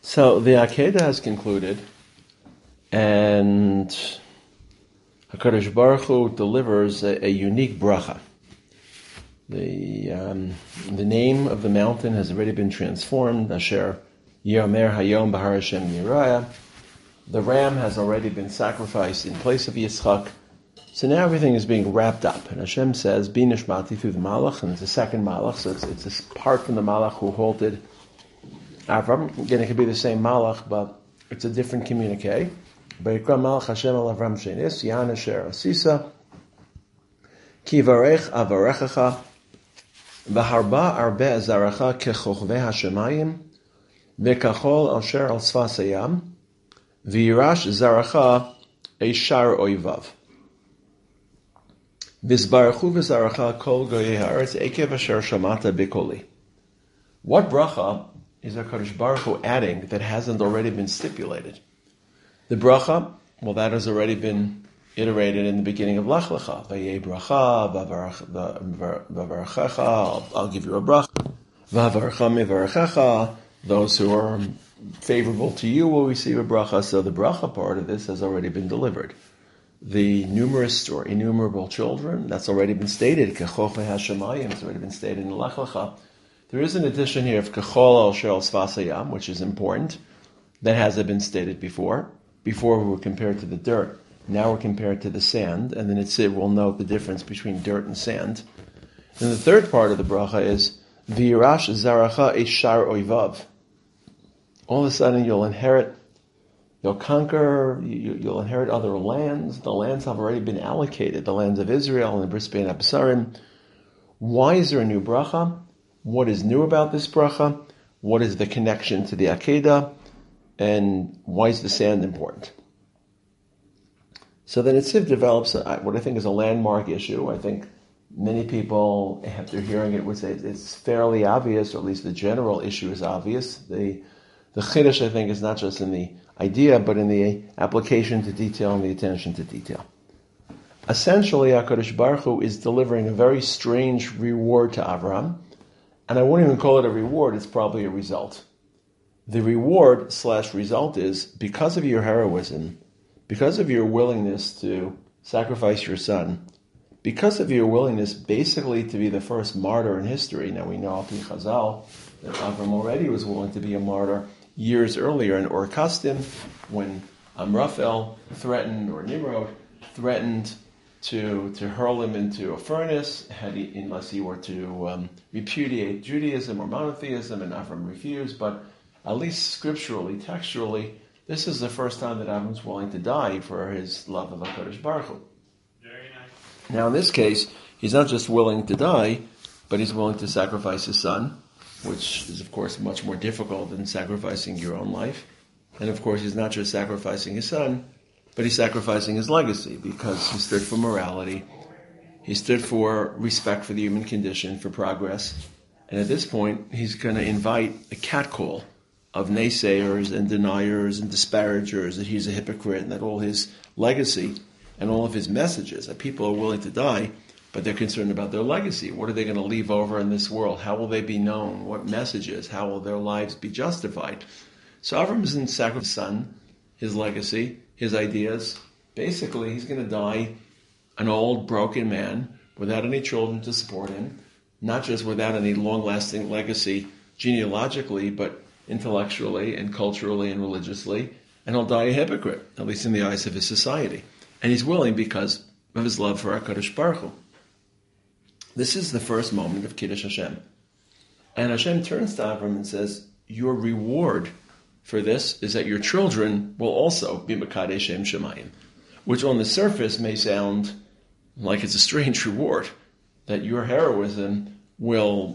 So the Akedah has concluded, and HaKadosh Baruch Hu delivers a unique bracha. The name of the mountain has already been transformed. Asher Yomer Hayom Bahar Hashem Yiraya. The ram has already been sacrificed in place of Yitzchak. So now everything is being wrapped up. And Hashem says, Bi Nishmati through the Malach, and it's a second Malach, so it's a part from the Malach who halted Avram. Again, it could be the same Malach, but it's a different communique. Vayikra Malach Hashem al Avram Shenis, Yan Asher Asisa, Ki Varech Avarechacha, V'harba Arbe Zaracha Kechochve HaShemayim, V'kachol Asher al Tzfas Hayam, V'yirash Zaracha Eishar Oivav. V'zbarechu v'zaracha kol goyei haaretz ekev asher shamata bikoli. What bracha is HaKadosh Baruch Hu adding that hasn't already been stipulated? The bracha, well, that has already been iterated in the beginning of Lech Lecha. Vayei bracha, v'avarechecha, I'll give you a bracha. V'avarecha mivarechecha, those who are favorable to you will receive a bracha. So the bracha part of this has already been delivered. The numerous or innumerable children, that's already been stated. Kechoch v'hashamayim, it's already been stated in Lech Lecha. There is an addition here of Kechol al Shel Tzfas Hayam, which is important. That hasn't been stated before. Before we were compared to the dirt. Now we're compared to the sand. And then we'll note the difference between dirt and sand. And the third part of the bracha is V'yirash zaracha eishar oivav. All of a sudden you'll conquer, you'll inherit other lands. The lands have already been allocated, the lands of Israel and the Bris Bein HaBesarim. Why is there a new bracha? What is new about this bracha? What is the connection to the Akedah? And why is the sand important? So the Netziv develops what I think is a landmark issue. I think many people, after hearing it, would say it's fairly obvious, or at least the general issue is obvious. The Chiddush, I think, is not just in the idea, but in the application to detail and the attention to detail. Essentially, HaKadosh Baruch Hu is delivering a very strange reward to Avraham, and I wouldn't even call it a reward, it's probably a result. The reward/result is, because of your heroism, because of your willingness to sacrifice your son, because of your willingness basically to be the first martyr in history. Now we know Al-Pi Chazal that Avram already was willing to be a martyr years earlier in Ur Kasdim, when Amraphel threatened, or Nimrod threatened to hurl him into a furnace unless he were to repudiate Judaism or monotheism, and Avram refused. But at least scripturally, textually, this is the first time that Avram's willing to die for his love of HaKadosh Baruch Hu. Very nice. Now in this case, he's not just willing to die, but he's willing to sacrifice his son, which is, of course, much more difficult than sacrificing your own life. And, of course, he's not just sacrificing his son, but he's sacrificing his legacy, because he stood for morality. He stood for respect for the human condition, for progress. And at this point, he's going to invite a catcall of naysayers and deniers and disparagers that he's a hypocrite and that all his legacy and all of his messages, that people are willing to die, but they're concerned about their legacy. What are they going to leave over in this world? How will they be known? What messages? How will their lives be justified? So Avram isn't sacrificing his son, his legacy, his ideas. Basically, he's going to die an old, broken man without any children to support him, not just without any long-lasting legacy genealogically, but intellectually and culturally and religiously. And he'll die a hypocrite, at least in the eyes of his society. And he's willing because of his love for HaKadosh Baruch Hu. This is the first moment of Kiddush Hashem. And Hashem turns to Avram and says, your reward for this is that your children will also be Mekadesh Shem Shemayim, which on the surface may sound like it's a strange reward, that your heroism will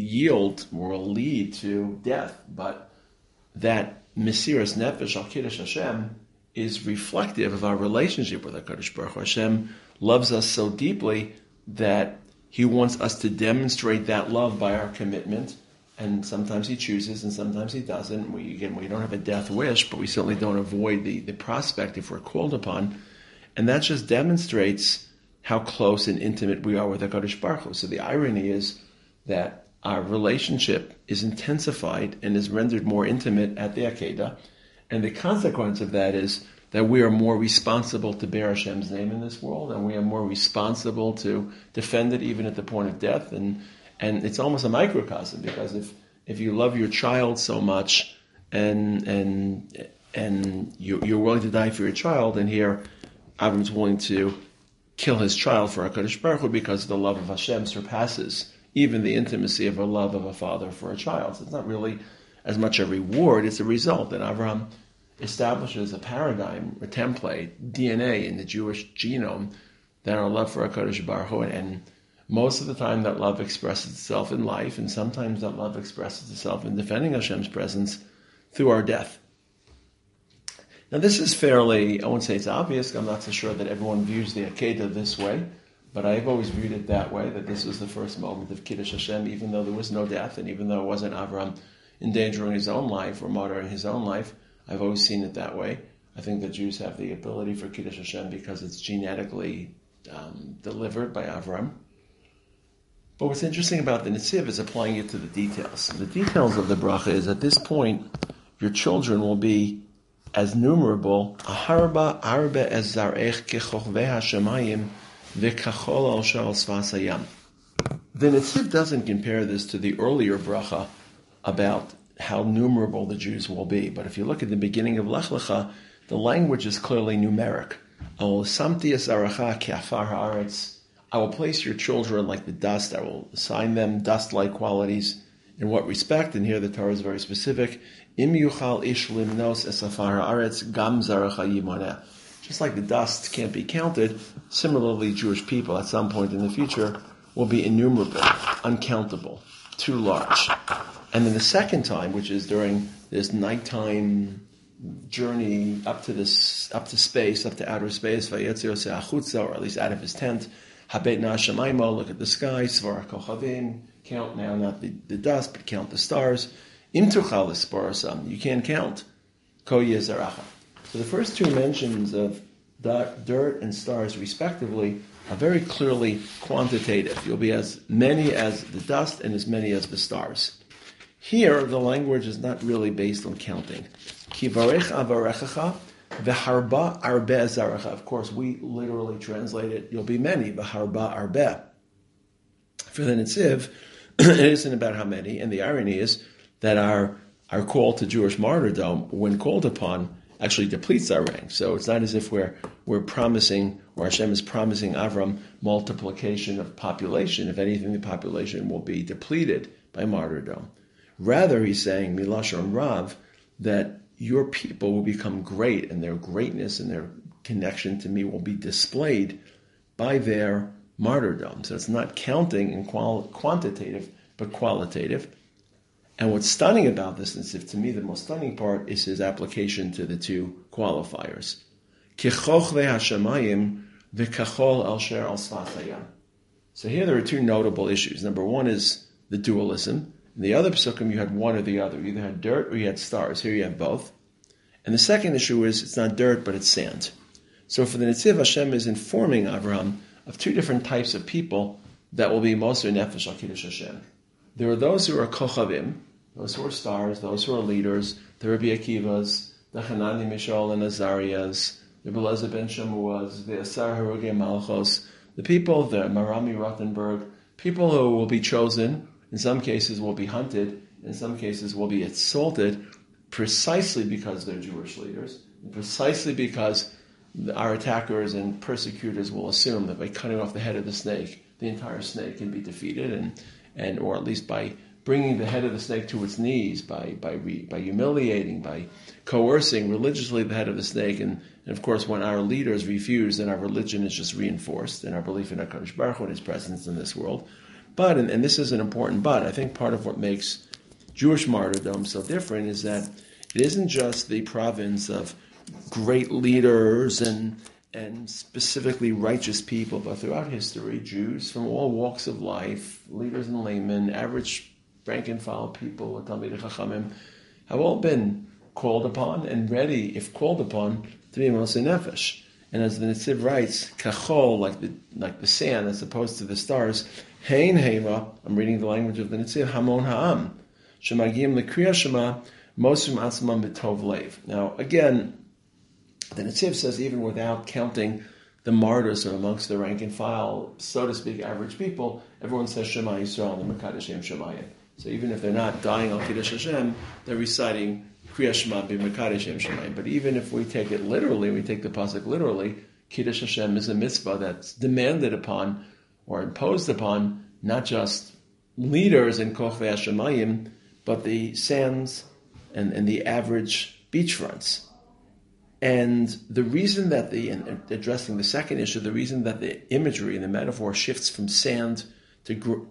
lead to death, but that Mesiras Nefesh al Kiddush Hashem is reflective of our relationship with HaKadosh Baruch Hu. Hashem loves us so deeply that He wants us to demonstrate that love by our commitment, and sometimes He chooses and sometimes He doesn't. We don't have a death wish, but we certainly don't avoid the prospect if we're called upon. And that just demonstrates how close and intimate we are with HaKadosh Baruch Hu. So the irony is that our relationship is intensified and is rendered more intimate at the Akedah. And the consequence of that is that we are more responsible to bear Hashem's name in this world, and we are more responsible to defend it even at the point of death. And it's almost a microcosm, because if you love your child so much and you're willing to die for your child, and here Avram's willing to kill his child for HaKadosh Baruch Hu because the love of Hashem surpasses even the intimacy of a love of a father for a child. So it's not really as much a reward, it's a result. And Avraham establishes a paradigm, a template, DNA in the Jewish genome, that our love for HaKadosh Baruch Hu, and most of the time that love expresses itself in life, and sometimes that love expresses itself in defending Hashem's presence through our death. Now this is fairly, I won't say it's obvious, I'm not so sure that everyone views the Akedah this way, but I've always viewed it that way, that this was the first moment of Kiddush Hashem, even though there was no death, and even though it wasn't Avraham endangering his own life or martyring his own life. I've always seen it that way. I think that Jews have the ability for Kiddush Hashem because it's genetically delivered by Avraham. But what's interesting about the Netziv is applying it to the details. The details of the bracha is, at this point, your children will be as numerable, aharba arbe ez zarech kechochvei hashemayim v'kachol al shal svas hayam. The Netziv doesn't compare this to the earlier bracha about how numerable the Jews will be. But if you look at the beginning of Lech Lecha, the language is clearly numeric. I will place your children like the dust. I will assign them dust-like qualities. In what respect? And here the Torah is very specific. Im yuchal ish limnos esafar haaretz gam zaracha yimoneh. Just like the dust can't be counted, similarly Jewish people at some point in the future will be innumerable, uncountable, too large. And then the second time, which is during this nighttime journey up to space, up to outer space, vayetzi yoseh achutza, or at least out of his tent, habet na'ashamaymo, look at the sky, svar kochavim, count now not the dust, but count the stars. Im tuchal esparasam, you can't count. Ko yezaracha. So the first two mentions of dirt and stars, respectively, are very clearly quantitative. You'll be as many as the dust and as many as the stars. Here, the language is not really based on counting. Ki varech avarechacha v'harba arbe zaracha. Of course, we literally translate it, you'll be many, v'harba arbe. For the Netziv, it isn't about how many, and the irony is that our call to Jewish martyrdom, when called upon, actually depletes our ranks. So it's not as if we're promising, or Hashem is promising Avram multiplication of population. If anything, the population will be depleted by martyrdom. Rather, he's saying, Milashon Rav, that your people will become great, and their greatness and their connection to me will be displayed by their martyrdom. So it's not counting in quantitative, but qualitative. And what's stunning about this, and to me the most stunning part, is his application to the two qualifiers. Kechochle hashemayim v'kachol al sher al sfas hayam. So here there are two notable issues. Number one is the dualism. In the other psukim, you had one or the other. You either had dirt or you had stars. Here you have both. And the second issue is it's not dirt, but it's sand. So for the Netziv, Hashem is informing Avraham of two different types of people that will be Moser Nefesh al Kiddush Hashem. There are those who are kochavim, those who are stars, those who are leaders, the Rabbi Akivas, the Hanani, Mishael, and Azarias, the Beleza ben Shemuas, the Asar Harugei Malchos, the people, the Marami Rothenberg, people who will be chosen. In some cases will be hunted, in some cases will be assaulted, precisely because they're Jewish leaders, and precisely because our attackers and persecutors will assume that by cutting off the head of the snake, the entire snake can be defeated, and or at least by bringing the head of the snake to its knees, by humiliating, by coercing religiously the head of the snake, and of course when our leaders refuse, then our religion is just reinforced, and our belief in HaKadosh Baruch Hu and His presence in this world. But, and this is an important but, I think part of what makes Jewish martyrdom so different is that it isn't just the province of great leaders and specifically righteous people, but throughout history, Jews from all walks of life, leaders and laymen, average rank and file people, Talmidei Chachamim, have all been called upon and ready, if called upon, to be Moser Nefesh. And as the Netziv writes, kachol, like the sand, as opposed to the stars, hein hema, I'm reading the language of the Netziv, hamon ha'am, shemagim l'kriya shema, mosum atzmam b'tov leiv. Now, again, the Netziv says even without counting the martyrs or amongst the rank and file, so to speak, average people, everyone says Shema Yisrael and Mekadosh Shem Shemayim. So even if they're not dying on Kiddush Hashem, they're reciting Kriya Shema b'Mekadosh Shem Shemayim. But even if we take it literally, we take the pasuk literally, Kiddush Hashem is a mitzvah that's demanded upon or imposed upon not just leaders in Kochvei Hashemayim, but the sands and the average beachfronts. And the reason that addressing the second issue, the reason that the imagery and the metaphor shifts from sand from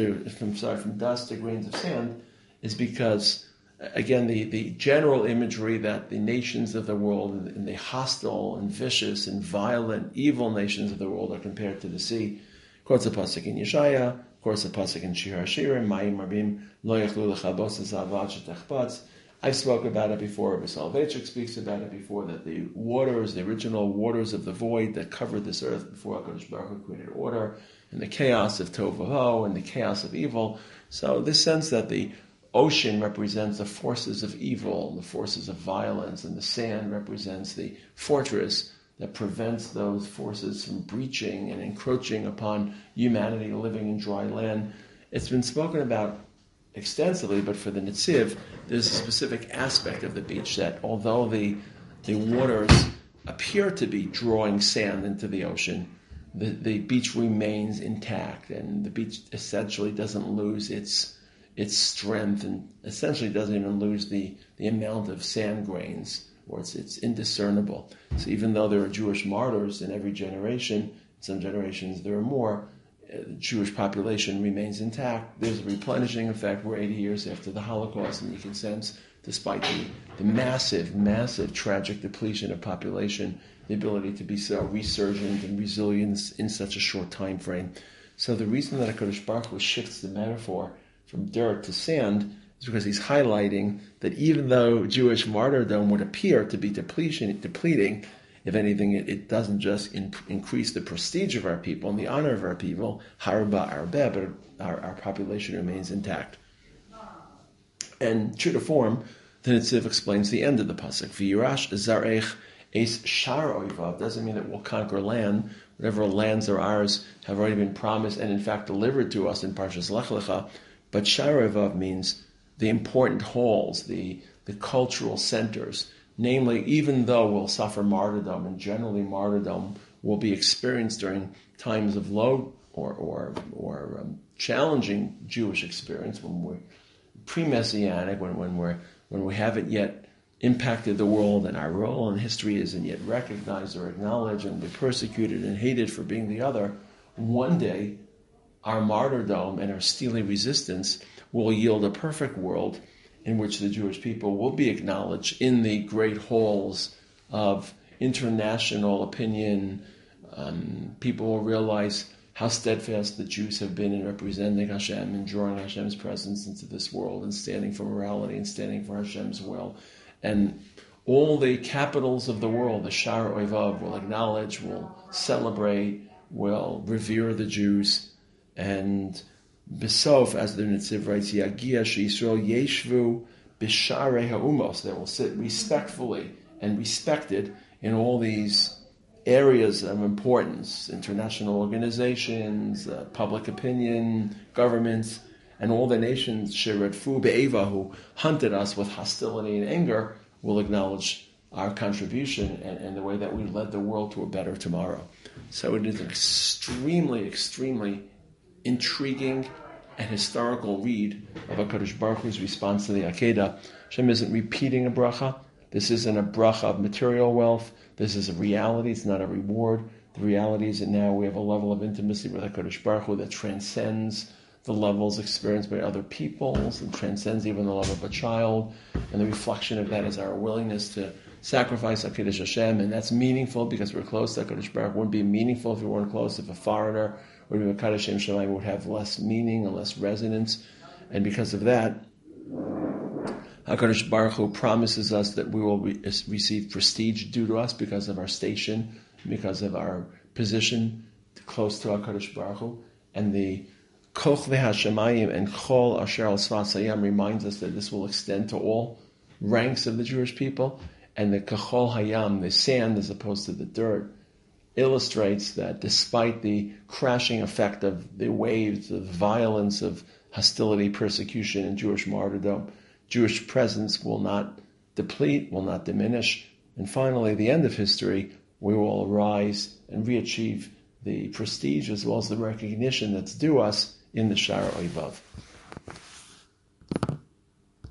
dust to grains of sand is because, again, the general imagery that the nations of the world and the hostile and vicious and violent, evil nations of the world are compared to the sea. Quotes a pasuk in Yeshaya, quotes a pasuk in Shir HaShirim, Mayim Marbim Lo Yachlu Lechabos Zavad Shetachbatz. I spoke about it before, Soloveitchik speaks about it before, that the waters, the original waters of the void that covered this earth before HaKadosh Baruch Hu created order, and the chaos of Tov V'Ho, and the chaos of evil. So this sense that the ocean represents the forces of evil, the forces of violence, and the sand represents the fortress that prevents those forces from breaching and encroaching upon humanity living in dry land. It's been spoken about extensively, but for the Netziv, there's a specific aspect of the beach that although the waters appear to be drawing sand into the ocean, the beach remains intact, and the beach essentially doesn't lose its strength, and essentially doesn't even lose the amount of sand grains, or it's indiscernible. So even though there are Jewish martyrs in every generation, some generations there are more, the Jewish population remains intact. There's a replenishing effect. We're 80 years after the Holocaust, and you can sense, despite the massive, massive tragic depletion of population, the ability to be so resurgent and resilient in such a short time frame. So the reason that HaKadosh Baruch Hu shifts the metaphor from dirt to sand is because he's highlighting that even though Jewish martyrdom would appear to be depleting, if anything, it doesn't just increase the prestige of our people and the honor of our people, harba arbeh, but our population remains intact. And true to form, the Netziv explains the end of the pasuk. V'yirash zarech es shar oivav doesn't mean that we'll conquer land. Whatever lands are ours have already been promised and in fact delivered to us in Parshas Lech Lecha. But shar oivav means the important halls, the cultural centers. Namely, even though we'll suffer martyrdom, and generally martyrdom will be experienced during times of low or challenging Jewish experience, when we're pre-messianic, when we haven't yet impacted the world and our role in history isn't yet recognized or acknowledged, and we're persecuted and hated for being the other, one day our martyrdom and our steely resistance will yield a perfect world in which the Jewish people will be acknowledged in the great halls of international opinion. People will realize how steadfast the Jews have been in representing Hashem and drawing Hashem's presence into this world and standing for morality and standing for Hashem's will. And all the capitals of the world, the Shar Oivav, will acknowledge, will celebrate, will revere the Jews. And Besof, as the Netziv writes, Yagia sheYisrael yeshvu b'sharei ha'umos. They will sit respectfully and respected in all these areas of importance, international organizations, public opinion, governments, and all the nations, Sheredfu be'eva, who hunted us with hostility and anger, will acknowledge our contribution and the way that we led the world to a better tomorrow. So it is an extremely, extremely intriguing and historical read of HaKadosh Baruch Hu's response to the Akedah. Hashem isn't repeating a bracha. This isn't a bracha of material wealth. This is a reality. It's not a reward. The reality is that now we have a level of intimacy with HaKadosh Baruch Hu that transcends the levels experienced by other peoples and transcends even the level of a child. And the reflection of that is our willingness to sacrifice HaKadosh Hashem, and that's meaningful because we're close to HaKadosh Baruch Hu. It wouldn't be meaningful if we weren't close. If a foreigner would be HaKadosh Shem Shemayim, would have less meaning and less resonance. And because of that, HaKadosh Baruch Hu promises us that we will receive prestige due to us because of our station because of our position close to HaKadosh Baruch Hu, and the Koch v'Hashemayim and Chol Asher al Sfas Hayam reminds us that this will extend to all ranks of the Jewish people, and the Kachol Hayam, the sand as opposed to the dirt, illustrates that despite the crashing effect of the waves of violence, of hostility, persecution, and Jewish martyrdom, Jewish presence will not deplete, will not diminish, and finally, the end of history, we will arise and re-achieve the prestige as well as the recognition that's due us in the Shara Oivav.